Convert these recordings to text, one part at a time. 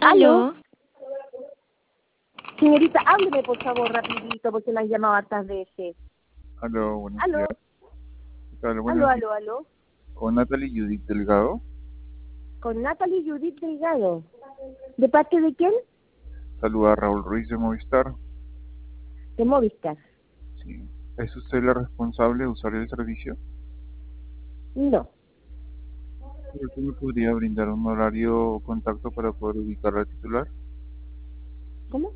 ¿Aló? Señorita, hábleme por favor rapidito porque la han llamado hartas veces. Aló, buenos ¿Aló? días. ¿Qué tal? Buenos días. ¿Aló? Con Natalie Judith Delgado. Con Natalie Judith Delgado. ¿De parte de quién? Saluda a Raúl Ruiz de Movistar. De Movistar. Sí. ¿Es usted la responsable de usar el servicio? No. ¿Usted me podría brindar un horario o contacto para poder ubicar al titular? ¿Cómo?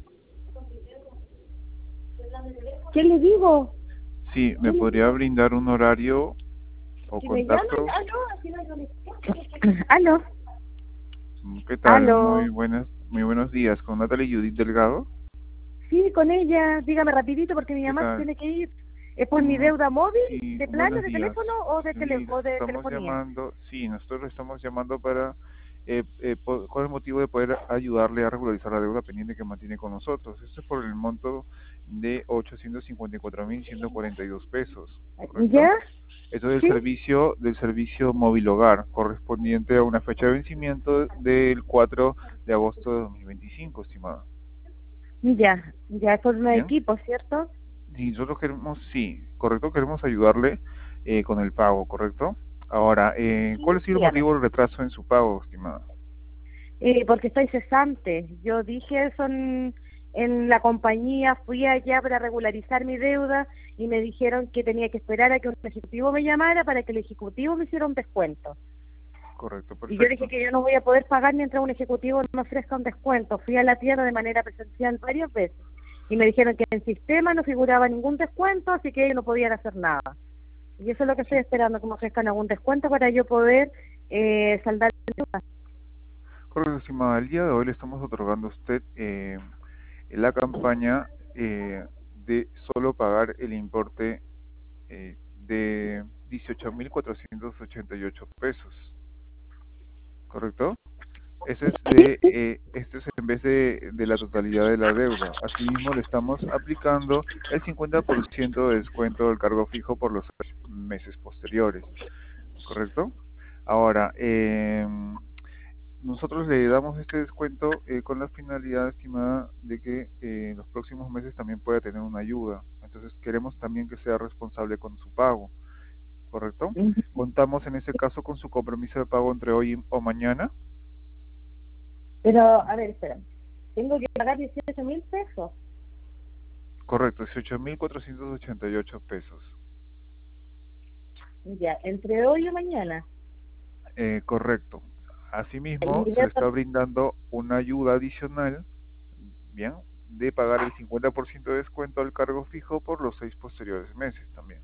¿Qué le digo? Sí, ¿me podría brindar un horario o Si me llaman, contacto? aló, así no yo le escucho. Aló. ¿Qué tal? Aló. Muy buenos días. ¿Con Natalie Judith Delgado? Sí, con ella. Dígame rapidito porque mi ¿Qué mamá se tal? tiene que ir. ¿Es por mi deuda móvil, Sí, de plano, buenos de días. teléfono o de, Sí, o de estamos telefonía? llamando, sí, nosotros estamos llamando para, con el motivo de poder ayudarle a regularizar la deuda pendiente que mantiene con nosotros. Esto es por el monto de 854.142 pesos, ¿correcto? ¿Ya? Esto es ¿Sí? del servicio móvil hogar, correspondiente a una fecha de vencimiento del 4 de agosto de 2025, estimada. Ya. Ya es por un ¿Bien? equipo, ¿cierto? Sí, nosotros queremos, sí, correcto, queremos ayudarle con el pago, ¿correcto? Ahora, ¿cuál ha sido el Dígame. motivo del retraso en su pago, estimada? Porque estoy cesante. Yo dije eso en la compañía, fui allá para regularizar mi deuda y me dijeron que tenía que esperar a que un ejecutivo me llamara para que el ejecutivo me hiciera un descuento. Correcto, Y yo dije perfecto. que yo no voy a poder pagar mientras un ejecutivo no me ofrezca un descuento. Fui a la tienda de manera presencial varias veces y me dijeron que en el sistema no figuraba ningún descuento, así que ellos no podían hacer nada. Y eso es lo que estoy esperando, que me ofrezcan algún descuento para yo poder saldar la deuda. Correcto, estimada. El día de hoy le estamos otorgando a usted la campaña de solo pagar el importe de 18.488 pesos, ¿correcto? Este es en vez de la totalidad de la deuda. Asimismo, le estamos aplicando el 50% de descuento del cargo fijo por los 6 meses posteriores, ¿correcto? Ahora, nosotros le damos este descuento con la finalidad, estimada, de que en los próximos meses también pueda tener una ayuda. Entonces, queremos también que sea responsable con su pago, ¿correcto? Contamos en este caso con su compromiso de pago entre hoy o mañana. Pero, a ver, espera. Tengo que pagar 18.000 pesos. Correcto, 18.488 pesos. Ya, entre hoy y mañana. Correcto. Y Asimismo, se le está brindando una ayuda adicional, bien, de pagar el 50% de descuento al cargo fijo por los 6 posteriores meses también.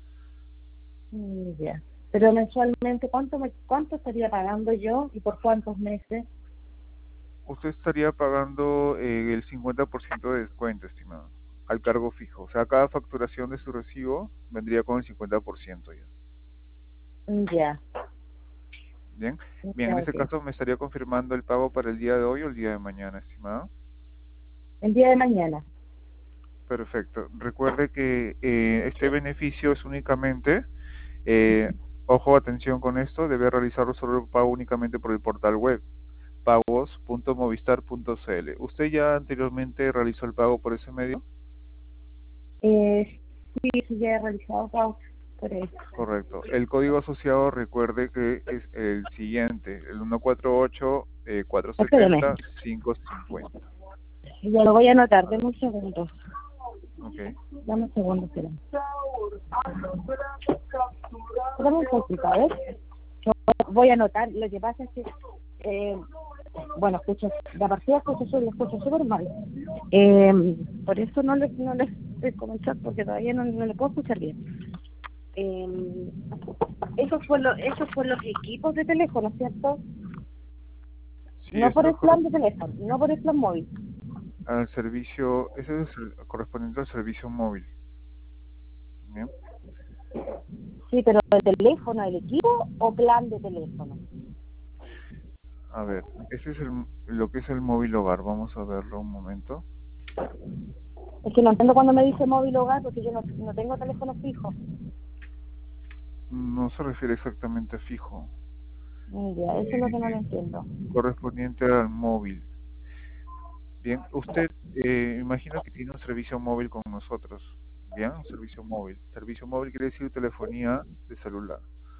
Ya. Pero mensualmente, ¿cuánto estaría pagando yo y por cuántos meses? Usted estaría pagando el 50% de descuento, estimado, al cargo fijo. O sea, cada facturación de su recibo vendría con el 50% ya. Ya. Bien, bien, en Ya, este ok. caso me estaría confirmando el pago para el día de hoy o el día de mañana, estimado. El día de mañana. Perfecto. Recuerde que este beneficio es únicamente, ojo, atención con esto, debe realizarlo solo el pago únicamente por el portal web pagos.movistar.cl. ¿Usted ya anteriormente realizó el pago por ese medio? Sí, sí, ya he realizado pago por eso. Correcto. El código asociado, recuerde que es el siguiente, el 148 Espérame, 470 550. ya lo voy a anotar, dame un segundo. Ok. Dame un segundo, espérame. Dame un poquito, a ver. Yo voy a anotar, lo que pasa es que, bueno, escucho, la partida lo escucho súper mal. Por eso no le estoy comenzando, porque todavía no le puedo escuchar bien. Esos por los equipos de teléfono, ¿cierto? Sí, No por esto el plan de teléfono, no por el plan móvil. al servicio, ese es el correspondiente al servicio móvil. Bien. Sí, pero el teléfono, el equipo o plan de teléfono. A ver, ese es lo que es el móvil hogar. Vamos a verlo un momento. Es que no entiendo cuando me dice móvil hogar, porque yo no tengo teléfono fijo. No se refiere exactamente a fijo, Ya, eso es lo que no lo entiendo. correspondiente al móvil. Bien, usted imagino que tiene un servicio móvil con nosotros. Bien, un servicio móvil. Servicio móvil quiere decir telefonía de celular.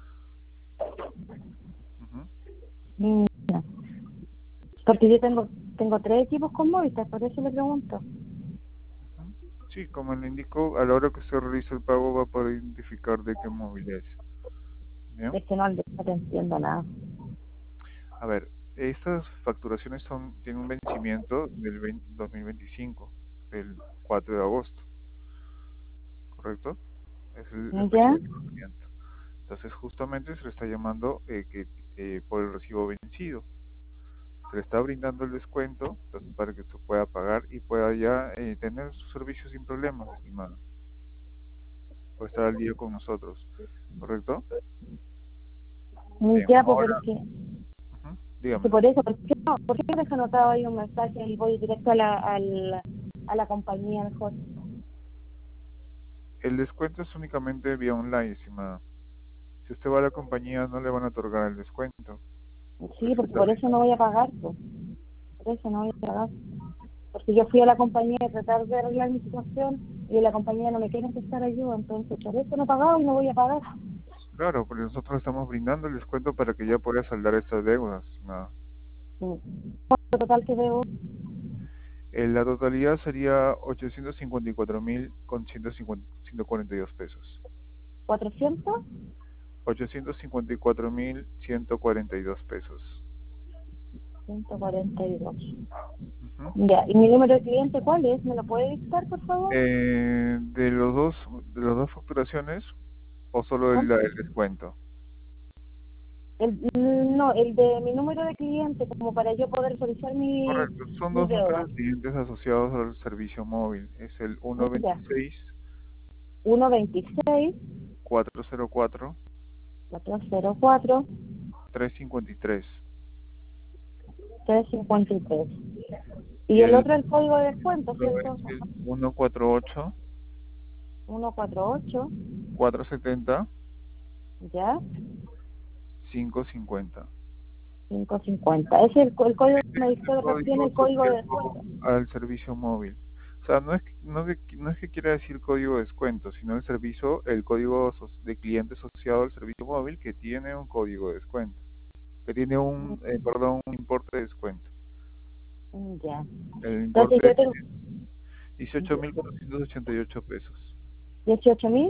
Ujú. Ya. Porque yo tengo 3 equipos con Movistar, por eso le pregunto. Sí, como le indico, a la hora que usted realiza el pago va a poder identificar de qué móvil es. Bien. Es que no te entiendo nada. A ver, estas facturaciones tienen un vencimiento del 2025, del 4 de agosto, ¿correcto? Es fecha ¿Ya? de vencimiento. Entonces, justamente se le está llamando por el recibo vencido. Se le está brindando el descuento entonces, para que usted pueda pagar y pueda ya tener su servicio sin problemas, estimado. Puede estar al día con nosotros, ¿correcto? Bien, Ya, pues, ahora, pero es que dígame. por eso, ¿por qué no deja anotado ahí un mensaje y voy directo a la compañía mejor? El descuento es únicamente vía online, estimada. Si usted va a la compañía no le van a otorgar el descuento. Sí, Se porque está por eso no voy a pagar, pues. Por eso no voy a pagar. Porque yo fui a la compañía a tratar de arreglar mi situación y la compañía no me quiere prestar ayuda, entonces por eso no he pagado y no voy a pagar. Claro, porque nosotros estamos brindando el descuento para que ya pueda saldar estas deudas, estimada. Sí. ¿Cuánto total que debo? La totalidad sería 854.000 con 142 pesos. 400 854.142 pesos. 142. Ujú. Ya, ¿y mi número de cliente cuál es? ¿Me lo puede dictar, por favor? De de las dos facturaciones o solo ¿Cuál? el descuento. No, el de mi número de cliente, como para yo poder realizar Correcto, son mi dos números deuda. de clientes asociados al servicio móvil. Es el Ya, 126 126 404 404 353 353. y Y el otro, el código de descuento, otro ¿cierto? es el 148 148, 470 ya, 550. 550. Ese es el código que me dictó recién, Código el código de asociado descuento. al servicio móvil. O sea, no es que quiera decir código de descuento, sino el código de cliente asociado al servicio móvil que tiene un código de descuento, que tiene un importe de descuento. Ya. El Entonces importe yo es tengo 18.488 pesos. 18.000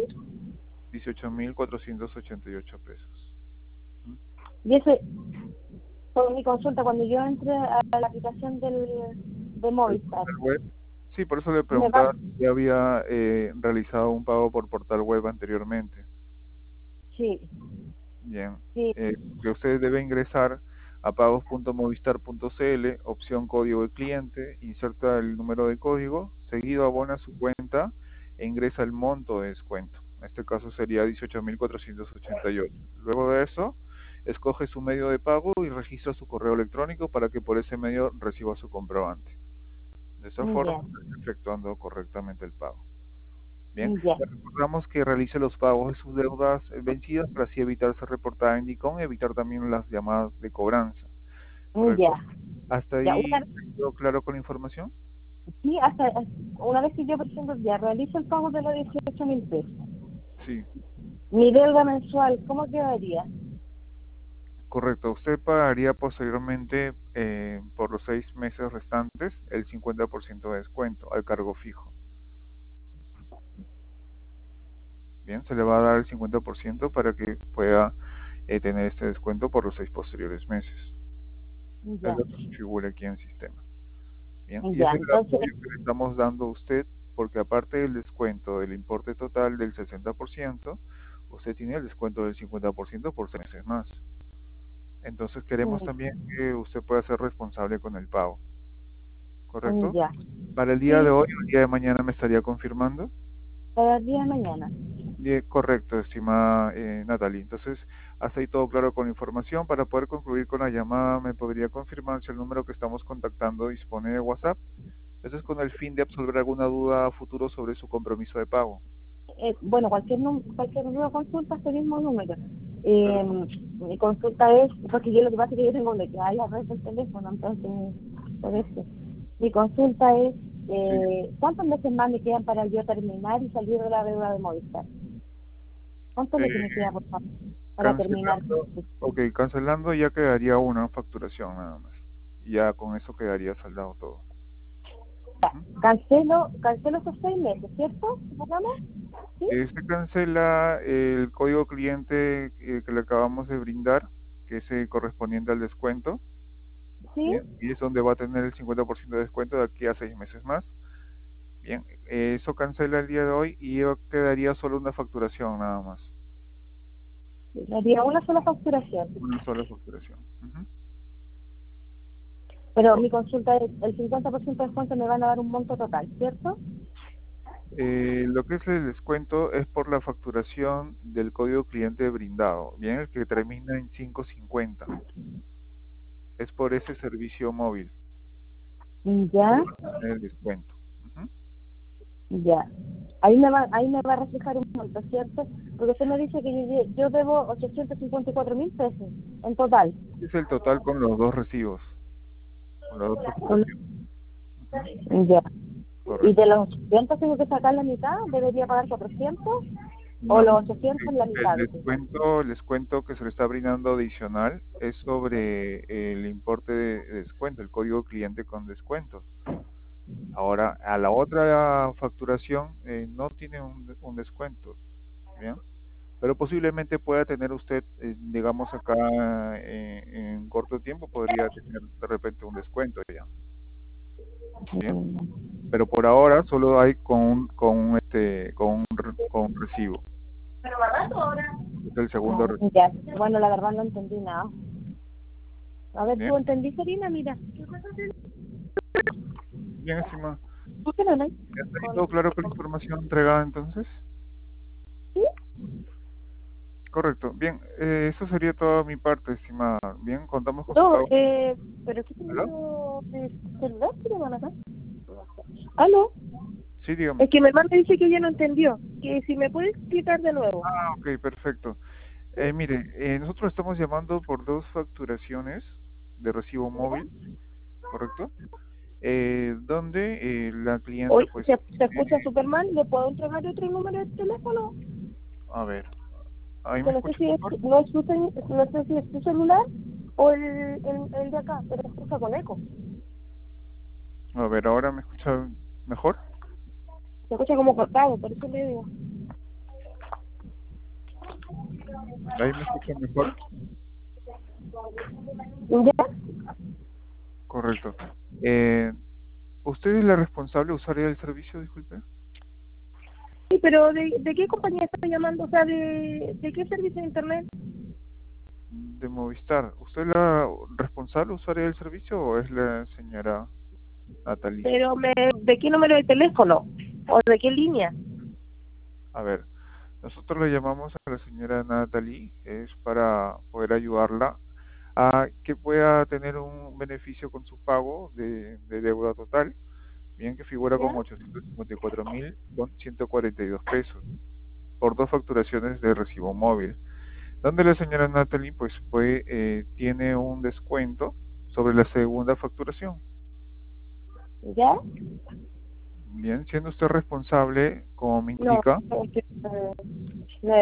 18.488 pesos. ¿Mm? y ese fue mi consulta cuando yo entré a la aplicación de ¿El Movistar. portal web? Sí, por eso le Me va, preguntaba si ya había realizado un pago por portal web anteriormente. sí, Bien, sí, que usted debe ingresar a pagos.movistar.cl, opción código de cliente, inserta el número de código, seguido abona su cuenta e ingresa el monto de descuento. En este caso sería 18.488. Luego de eso, escoge su medio de pago y registra su correo electrónico para que por ese medio reciba su comprobante. De esa forma, ya, está efectuando correctamente el pago. Bien, ya, le recordamos que realice los pagos de sus deudas vencidas para así evitar ser reportada en DICOM y evitar también las llamadas de cobranza, ¿correcto? ya, ¿Hasta ya. ahí quedó claro con la información? Sí, una vez que yo, por ejemplo, ya realizo el pago de los 18.000 pesos, Sí, mi deuda mensual, ¿cómo quedaría? correcto. Usted pagaría posteriormente por los 6 meses restantes el 50% de descuento al cargo fijo. Bien, se le va a dar el 50% para que pueda tener este descuento por los 6 posteriores meses. Es Ya, lo que se figura aquí en el sistema. Bien, y ya, ese es el entonces, apoyo que le estamos dando a usted, porque aparte del descuento del importe total del 60%, usted tiene el descuento del 50% por 6 meses más. Entonces queremos también que usted pueda ser responsable con el pago, ¿correcto? ya, Para el día de sí, hoy o el día de mañana me estaría confirmando. para el día de mañana. Bien, correcto, estimada Natalie. Entonces, hasta ahí todo claro con la información. Para poder concluir con la llamada, ¿me podría confirmar si el número que estamos contactando dispone de WhatsApp? Eso es con el fin de absolver alguna duda a futuro sobre su compromiso de pago. Bueno, cualquier número de consulta, este mismo número. Claro. Mi consulta es, porque yo lo que pasa es que yo tengo bloqueada la red del teléfono, entonces, por eso. Mi consulta es, Sí. ¿cuántos meses más me quedan para yo terminar y salir de la deuda de Movistar? ¿Cuántos meses me Eh, queda, por favor, para terminar? Cancelando, ok, cancelando ya quedaría una facturación nada más. Y ya con eso quedaría saldado todo. Ya, Ujú. cancelo esos 6 meses, ¿cierto? ¿Supongamos? ¿Sí? Se cancela el código cliente que le acabamos de brindar, que es correspondiente al descuento, ¿Sí? bien, y es donde va a tener el 50% de descuento de aquí a 6 meses más. Bien, eso cancela el día de hoy y quedaría solo una facturación nada más, Me haría una sola facturación. una sola facturación. Ujú. Pero mi consulta es, el 50% de descuento me van a dar un monto total, ¿cierto? Lo que es el descuento es por la facturación del código cliente brindado, bien, el que termina en 550. Es por ese servicio móvil, Ya, el descuento. Ujú. ya. Ahí me va a reflejar un monto, ¿cierto? Porque usted me dice que yo debo 854.000 pesos en total. Es el total con los dos recibos, con las dos facturaciones. Ujú. Ya. ¿Y Correcto. de los 800 tengo que sacar la mitad? ¿Debería pagar 400? ¿O No, los 800 la mitad? el descuento que se le está brindando adicional es sobre el importe de descuento, el código cliente con descuento. Ahora, a la otra facturación no tiene un descuento, ¿bien? Pero posiblemente pueda tener usted, digamos acá en corto tiempo, podría tener de repente un descuento ya, ¿bien? Pero por ahora solo hay con un recibo. ¿Pero barato ahora? Es el segundo recibo, Ya. Bueno, la verdad no entendí nada. A ver, ¿tú ¿bien? entendiste, Karina? Mira. Bien, estimado. ¿Por qué no, no? ¿Ya está ahí todo claro con la información entregada entonces? ¿Sí? Correcto. Bien, eso sería toda mi parte, estimada. Bien, contamos con su No, pago. pero ¿qué ¿Aló? número de celular tiene van acá? ¿Aló? Sí, dígame. Es que mi hermano dice que ella no entendió. Que si me puede explicar de nuevo. Ah, ok, perfecto. Mire, nosotros estamos llamando por dos facturaciones de recibo móvil, ¿correcto? Donde la clienta, Hoy pues, se escucha tiene... súper mal. ¿Le puedo entregar otro número de teléfono? A ver, ¿ahí me Que no sé escucha si es, mejor? no sé si es tu celular o el de acá, pero se escucha con eco. A ver, ¿ahora me escucha mejor? Se escucha como cortado, por eso le digo. ¿Ahí me escucha mejor? ¿Ya? Correcto. Eh, ¿Usted es la responsable usuaria del servicio, disculpe? Sí, pero ¿de qué compañía está llamando? O sea, ¿de qué servicio de internet? De Movistar. ¿Usted es la responsable usuaria del servicio o es la señora Natalie? Pero ¿de qué número de teléfono? ¿O de qué línea? A ver, nosotros le llamamos a la señora Natalie, es para poder ayudarla a que pueda tener un beneficio con su pago de deuda total, bien que figura ¿Ya? con 854.000 con 142 pesos por dos facturaciones de recibo móvil, donde la señora Natalie tiene un descuento sobre la segunda facturación. ¿Ya? Bien, siendo usted responsable, como me No, indica, es que, me